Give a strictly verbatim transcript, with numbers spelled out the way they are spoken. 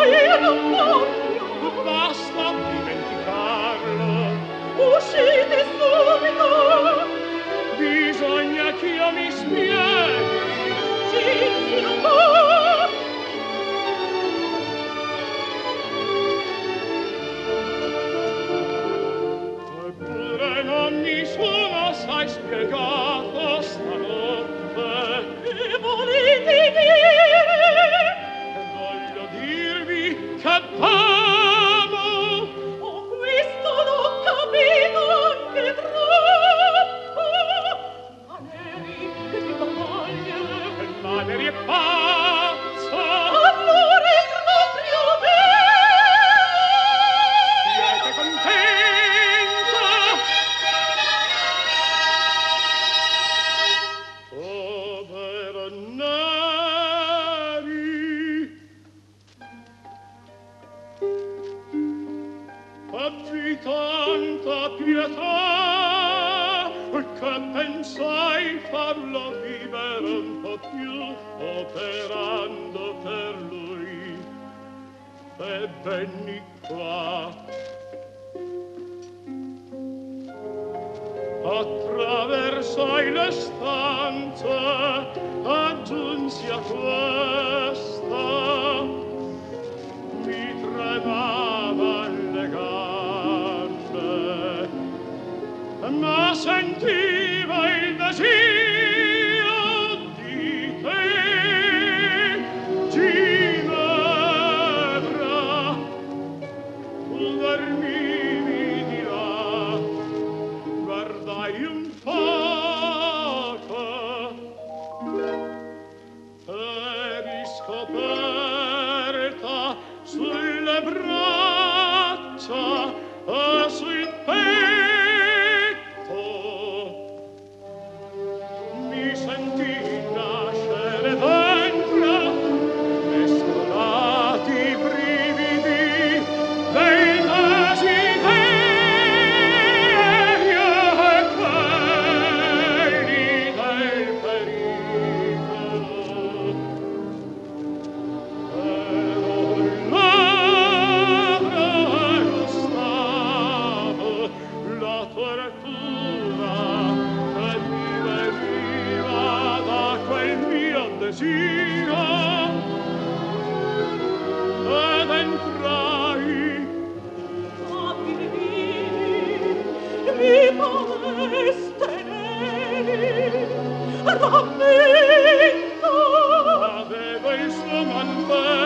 io non voglio. Basta dimenticarlo. Uscite subito. Bisogna che io mi spieghi. Sì, non può. Eppure non mi sono assai spiegato stanotte. Che volete dire? Voglio dirvi che t'amo. Oh, questo l'ho capito anche troppo. Maneri che ti voglio. Maneri è pazza. Allora è proprio vero. Siete contenta? Povero Neri. Abbi tanta pietà che pensai farlo vivere un po' più operando per lui. E venni qua. Attraversai le stanze, aggiunsi a questa. Mi tremavano le gambe, ma sentiva il desiderio di te, Ginevra. Dormivi di là, guardai un poco, eri scoperta sulle braccia e sul petto. Mi sentii nascere dentro, mescolati i brividi del desiderio e quelli del pericolo. Ero ladro e lo stavo, la tortura che mi veniva da quel mio desiro. Ed entrai. Mi vorreste neri, rammento. Aveva il suo mantello